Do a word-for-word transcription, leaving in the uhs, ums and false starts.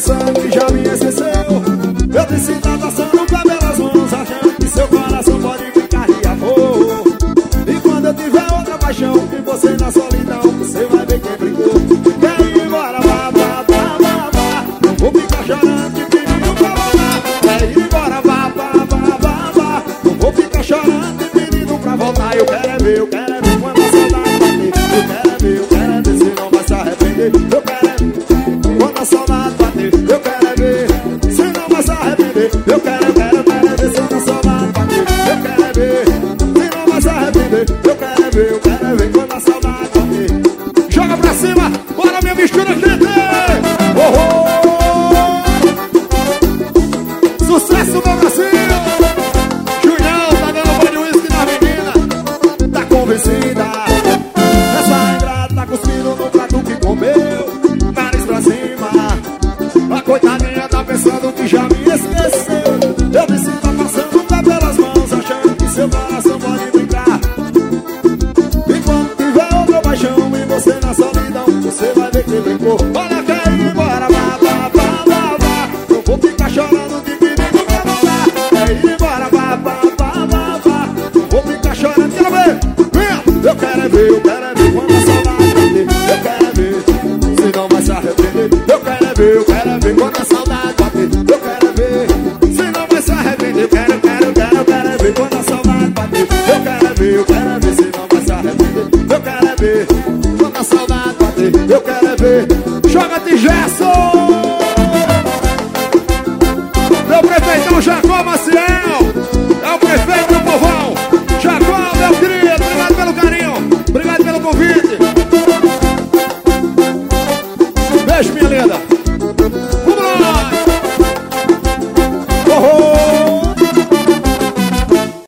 pensando que já me esqueceu. Eu disse tá passando o cabelo às mãos, achando que seu coração pode ficar de amor. E quando eu tiver outra paixão, e você na solidão, você vai ver quem brincou. Quer ir embora, vá, vá, vá, vá, vá. Não vou ficar chorando de pedindo pra voltar. Quer ir embora, vá, vá, vá, vá, vá. Não vou ficar chorando de pedindo pra voltar. Eu quero é ver, eu quero é ver quando a saudade bater. Eu quero é ver, eu quero é ver se não vai se arrepender. Eu quero é ver quando a saudade bater. Eu quero é ver se não vai se arrepender. Eu quero, eu quero, eu quero é ver se não a saudade bater. Eu quero é ver se não vai se arrepender. Eu quero é ver, eu quero é ver quando a saudade bater. Joga pra cima, bora minha mistura, gente! Oh, oh! Sucesso, meu Brasil! Julião tá dando banho de uísque na menina. Tá convencida. Essa ingrata tá cuspindo no prato que comeu. Nariz pra cima. A coitadinha tá pensando que já me esqueceu. Eu disse tá passando o pé pelas mãos, achando que seu coração pode brincar. E quando tiver outra paixão e você na solidão, você vai ver que brincou. Olha, quer ir embora, vá, vá, vá, vá, vá. Não vou ficar chorando de pedindo pra voltar. Quer ir embora, vá, vá, vá, vá, vá. Não vou ficar chorando, quero ver. Venha, eu quero é ver, eu quero é ver quando a saudade bater. Eu quero é ver, se não vai se arrepender. Eu quero é ver, eu quero é ver quando a saudade bater. Eu quero é ver, se não vai se arrepender. Eu quero, eu quero, eu quero, eu quero é ver quando a saudade bater. Eu quero é ver, eu quero é ver se não vai se arrepender. Eu quero é ver quando a saudade bater. Eu quero é ver. Joga-te, Gerson! Meu prefeitão Jacó Maciel!